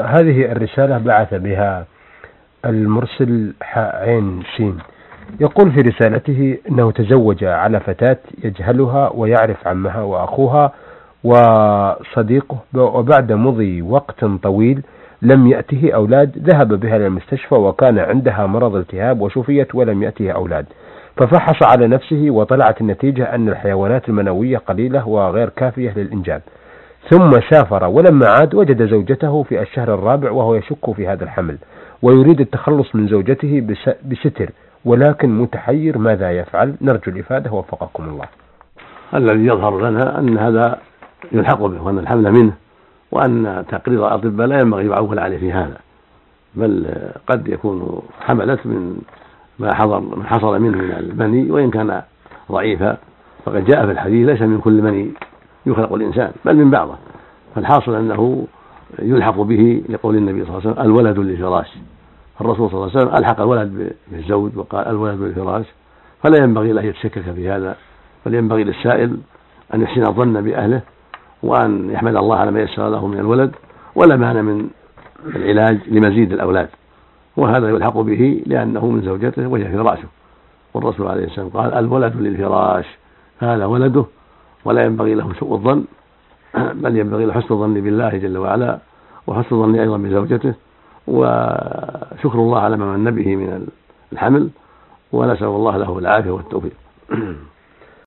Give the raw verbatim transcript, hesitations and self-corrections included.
هذه الرسالة بعث بها المرسل عين شين، يقول في رسالته أنه تزوج على فتاة يجهلها ويعرف عمها وأخوها وصديقه، وبعد مضي وقت طويل لم يأته أولاد، ذهب بها إلى المستشفى وكان عندها مرض التهاب وشفيت ولم يأته أولاد، ففحص على نفسه وطلعت النتيجة أن الحيوانات المنوية قليلة وغير كافية للإنجاب، ثم سافر ولما عاد وجد زوجته في الشهر الرابع وهو يشك في هذا الحمل ويريد التخلص من زوجته بستر، ولكن متحير ماذا يفعل؟ نرجو الإفادة وفقكم الله. الذي يظهر لنا أن هذا يلحق به وأن الحمل منه، وأن تقرير الأطباء لا ينبغي يعول عليه في هذا، بل قد يكون حملت من ما حضر ما حصل منه من المني، وإن كان ضعيفا فقد جاء في الحديث ليس من كل مني يخلق الإنسان بل من بعضه، فالحاصل أنه يلحق به لقول النبي صلى الله عليه وسلم الولد للفراش، الرسول صلى الله عليه وسلم ألحق الولد بالزوج وقال الولد للفراش، فلا ينبغي له يتشكك في هذا، بل ينبغي للسائل أن يحسن الظن بأهله وأن يحمد الله على ما يسر له من الولد، ولا مانع من العلاج لمزيد الأولاد، وهذا يلحق به لأنه من زوجته وهي فراشه، والرسول عليه السلام قال الولد للفراش، هذا ولده ولا ينبغي له سوء الظن، بل ينبغي له حسن الظن بالله جل وعلا وحسن الظن أيضا بزوجته، وشكر الله على ما من به من الحمل، ونسأل الله له العافية والتوفيق.